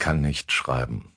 kann nicht schreiben.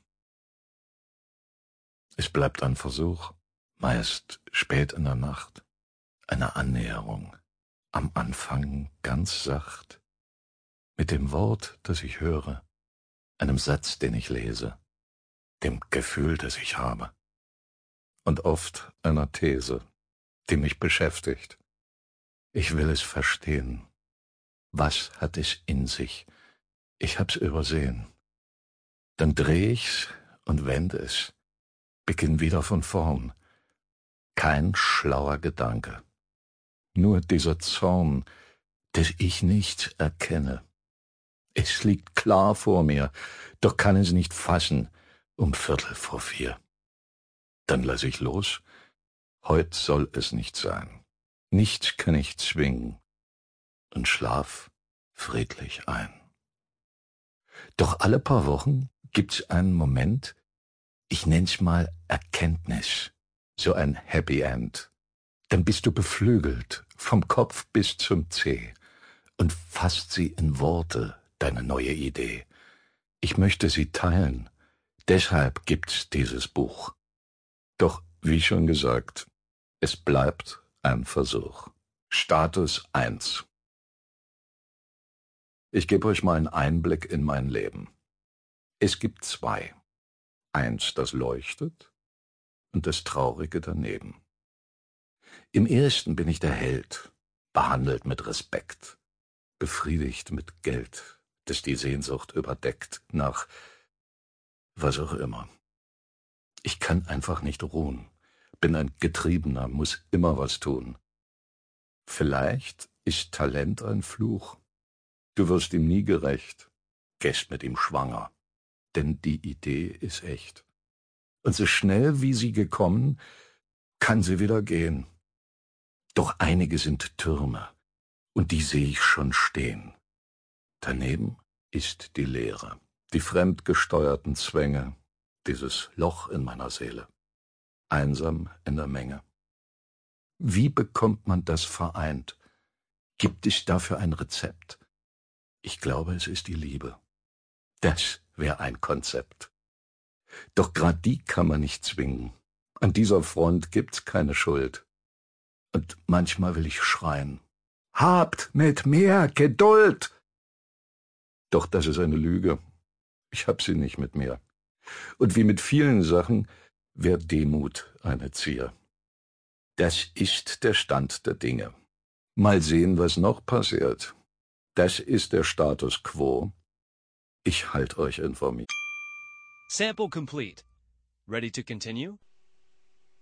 Es bleibt ein Versuch, meist spät in der Nacht, eine Annäherung, am Anfang ganz sacht, mit dem Wort, das ich höre, einem Satz, den ich lese, dem Gefühl, das ich habe, und oft einer These, die mich beschäftigt. Ich will es verstehen. Was hat es in sich? Ich hab's übersehen. Dann dreh ich's und wende es, beginn wieder von vorn. Kein schlauer Gedanke, nur dieser Zorn, des ich nicht erkenne. Es liegt klar vor mir, doch kann es nicht fassen, um 3:15. Dann lass ich los, heut soll es nicht sein. Nichts kann ich zwingen und schlaf friedlich ein. Doch alle paar Wochen gibt's einen Moment, ich nenn's mal Erkenntnis, so ein Happy End. Dann bist du beflügelt, vom Kopf bis zum Zeh, und fasst sie in Worte, deine neue Idee. Ich möchte sie teilen, deshalb gibt's dieses Buch. Doch, wie schon gesagt, es bleibt ein Versuch. Status 1. Ich gebe euch mal einen Einblick in mein Leben. Es gibt 2. Eins, das leuchtet, und das Traurige daneben. Im ersten bin ich der Held, behandelt mit Respekt, befriedigt mit Geld, das die Sehnsucht überdeckt, nach was auch immer. Ich kann einfach nicht ruhen, bin ein Getriebener, muss immer was tun. Vielleicht ist Talent ein Fluch. Du wirst ihm nie gerecht, gehst mit ihm schwanger, denn die Idee ist echt. Und so schnell wie sie gekommen, kann sie wieder gehen. Doch einige sind Türme, und die seh ich schon stehen. Daneben ist die Leere, die fremdgesteuerten Zwänge, dieses Loch in meiner Seele, einsam in der Menge. Wie bekommt man das vereint? Gibt es dafür ein Rezept? Ich glaube, es ist die Liebe. Das wäre ein Konzept. Doch grad die kann man nicht zwingen. An dieser Front gibt's keine Schuld. Und manchmal will ich schreien: Habt mit mir Geduld! Doch das ist eine Lüge. Ich hab sie nicht mit mir. Und wie mit vielen Sachen wär Demut eine Zier. Das ist der Stand der Dinge. Mal sehen, was noch passiert. Das ist der Status quo. Ich halt euch informiert. Sample complete. Ready to continue?